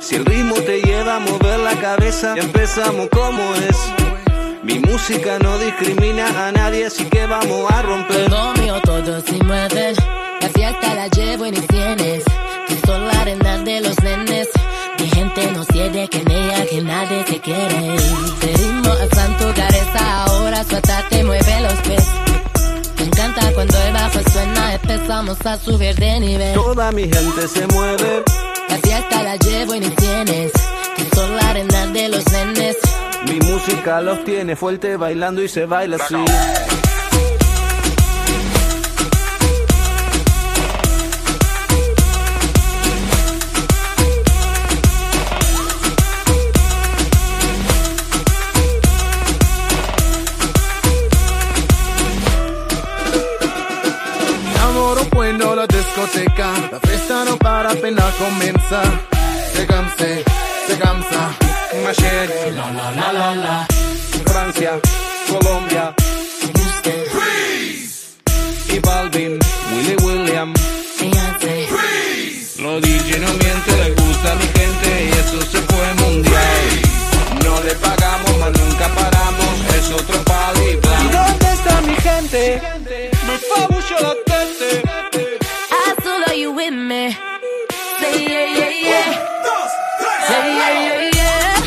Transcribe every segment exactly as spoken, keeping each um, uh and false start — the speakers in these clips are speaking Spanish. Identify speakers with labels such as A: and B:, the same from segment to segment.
A: Si el ritmo te lleva a mover la cabeza, ya empezamos como es. Mi música no discrimina a nadie, así que vamos a romper.
B: Todo mío, todos se mueven. La fiesta la llevo en mis sienes. Tú son la arena de los nenes. Mi gente no cede que en ella que nadie se quiere. Te ritmo a santo careza, ahora suéltate, mueve los pies. Me encanta cuando el bajo suena, empezamos a subir de nivel.
A: Toda mi gente se mueve.
B: La fiesta la llevo en mis sienes. Tú son la arena de los nenes.
A: Mi música los tiene fuerte bailando y se baila así.
C: Amor bueno la discoteca, la fiesta no para apenas comienza. Se cansa, se cansa.
A: Machete,
B: La la la la la.
A: Francia, Colombia,
B: Houston,
C: Freeze.
A: y Balvin, Willy William.
B: Beyoncé,
A: Los D J no mienten, les gusta a mi gente y eso se fue mundial. No le pagamos, mas nunca paramos, es otro palo y blanco. ¿Y dónde está mi gente? Me fa mucho la gente.
B: I still love you with me. Say yeah, yeah, yeah. Say yeah, yeah, yeah.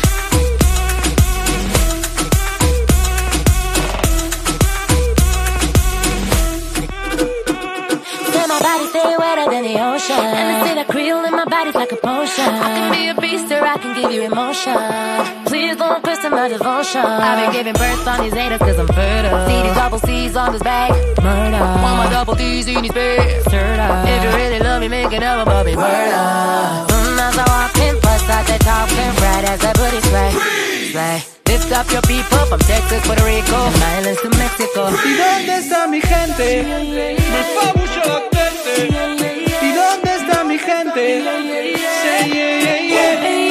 B: Say my body stay wetter than the ocean. And they say that Creole in my body's like a potion. I can be a beast or I can give you emotion. Please don't question my devotion. I've been giving birth on these haters cause I'm fertile. See these double C's on this bag. Murder. Want my double D's in his bed. If you really love me, make it up above me. Murder. Soon as I walk in, first I start talking right as I put it slay. Slay. Lift up your people from Texas, Puerto Rico, and islands to Mexico.
A: ¿Y dónde está mi gente? Me fa mucho la gente. ¿Y dónde está mi gente? Say yeah, yeah, yeah.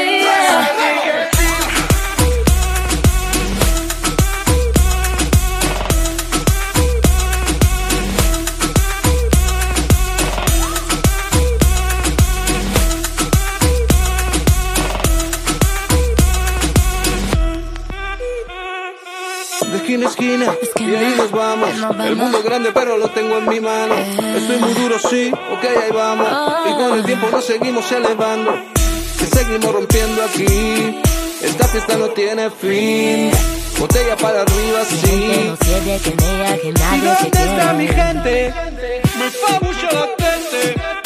A: De esquina a esquina, y ahí nos vamos. El mundo es grande, pero lo tengo en mi mano. Estoy muy duro, sí, ok, ahí vamos. Y con el tiempo nos seguimos elevando, que seguimos rompiendo aquí. Esta fiesta no tiene fin. Botella para arriba, sí.
B: ¿Y
A: dónde está mi gente? Me fa mucho la gente.